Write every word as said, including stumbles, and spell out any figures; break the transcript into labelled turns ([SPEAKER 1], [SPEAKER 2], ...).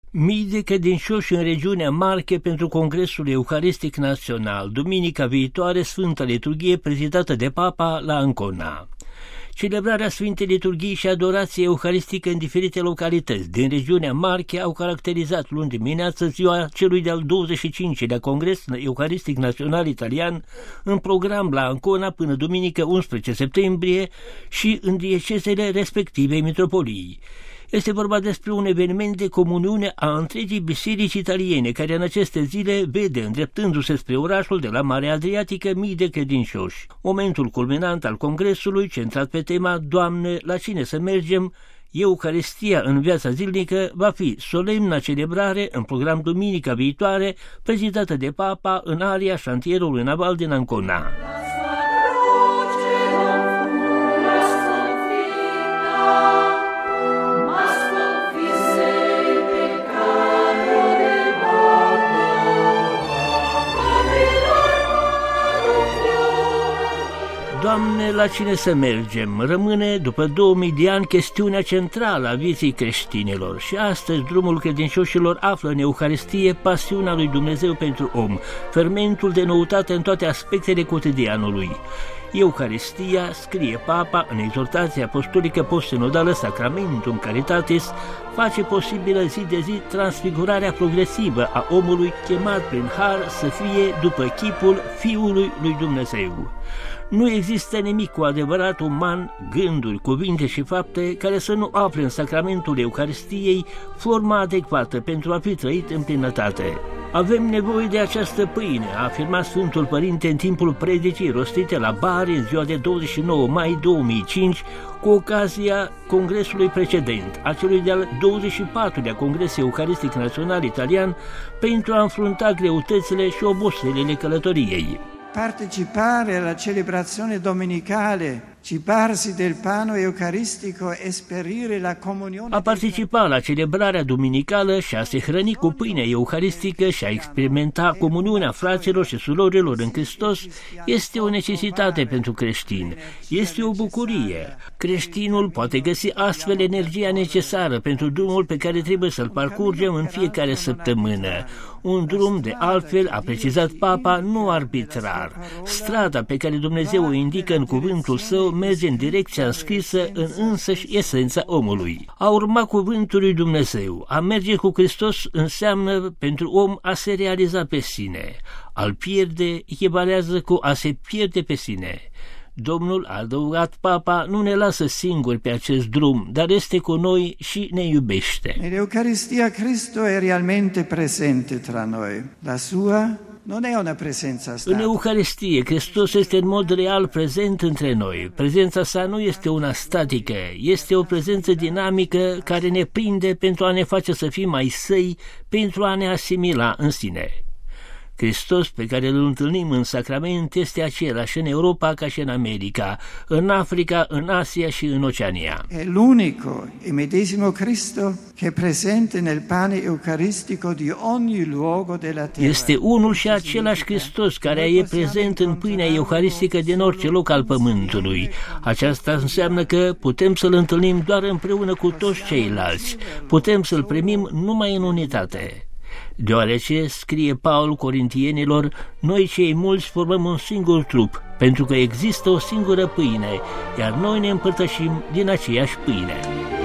[SPEAKER 1] Mii de credincioși în regiunea Marche pentru Congresul Euharistic Național, duminica viitoare, Sfânta Liturghie prezidată de Papa la Ancona. Celebrarea Sfintei Liturghii și adorației euharistică în diferite localități din regiunea Marche au caracterizat luni dimineață ziua celui de-al douăzeci și cincilea Congres Euharistic Național Italian, în program la Ancona până duminică unsprezece septembrie și în diecezele respectivei mitropolii. Este vorba despre un eveniment de comuniune a întregii biserici italiene, care în aceste zile vede îndreptându-se spre orașul de la Marea Adriatică mii de credincioși. Momentul culminant al congresului, centrat pe tema Doamne, la cine să mergem? Eucaristia în viața zilnică, va fi solemna celebrare în program duminica viitoare, prezidată de Papa în aria șantierului naval din Ancona. Doamne, la cine să mergem? Rămâne, după două mii de ani, chestiunea centrală a vieții creștinilor și astăzi drumul credincioșilor află în Euharistie pasiunea lui Dumnezeu pentru om, fermentul de noutate în toate aspectele cotidianului. Euharistia, scrie Papa în exhortația apostolică post-sinodală Sacramentum Caritatis, face posibilă zi de zi transfigurarea progresivă a omului chemat prin har să fie după chipul Fiului lui Dumnezeu. Nu există nimic cu adevărat uman, gânduri, cuvinte și fapte care să nu afle în sacramentul Euharistiei forma adecvată pentru a fi trăit în plinătate. Avem nevoie de această pâine, a afirmat Sfântul Părinte în timpul predicii rostite la Bari în ziua de douăzeci și nouă mai două mii cinci, cu ocazia congresului precedent, a celui de-al douăzeci și patrulea Congres Euharistic Național Italian, pentru a înfrunta greutățile și oboselele călătoriei.
[SPEAKER 2] Partecipare alla celebrazione domenicale, cibarsi del pano eucaristico, esperire la comunione.
[SPEAKER 1] A participa la celebrarea duminicală și a se hrăni cu pâinea euharistică și a experimenta comuniunea fraților și surorilor în Hristos este o necesitate pentru creștin. Este o bucurie. Creștinul poate găsi astfel energia necesară pentru drumul pe care trebuie să-l parcurgem în fiecare săptămână. Un drum, de altfel, a precizat Papa, nu arbitrar. Strada pe care Dumnezeu o indică în cuvântul său merge în direcția înscrisă în însăși esența omului. A urma cuvântul lui Dumnezeu, a merge cu Hristos înseamnă pentru om a se realiza pe sine. Al pierde echivalează cu a se pierde pe sine. Domnul, a adăugat Papa, nu ne lasă singuri pe acest drum, dar este cu noi și ne iubește.
[SPEAKER 2] În Eucaristia Cristo è realmente presente tra noi. La sua non è una presenza stata.
[SPEAKER 1] În Eucaristie, Hristos este în mod real prezent între noi. Prezența sa nu este una statică, este o prezență dinamică care ne prinde pentru a ne face să fim mai săi, pentru a ne asimila în sine. Hristos pe care îl întâlnim în sacrament este același în Europa ca și în America, în Africa, în Asia și în Oceania.
[SPEAKER 2] È l'unico e medesimo Cristo che è presente nel pane eucaristico di ogni luogo della terra.
[SPEAKER 1] Este unul și același Hristos care e prezent în pâinea euharistică din orice loc al pământului. Aceasta înseamnă că putem să-L întâlnim doar împreună cu toți ceilalți. Putem să-L primim numai în unitate. Deoarece, scrie Paul Corintienilor, noi cei mulți formăm un singur trup, pentru că există o singură pâine, iar noi ne împărtășim din aceeași pâine.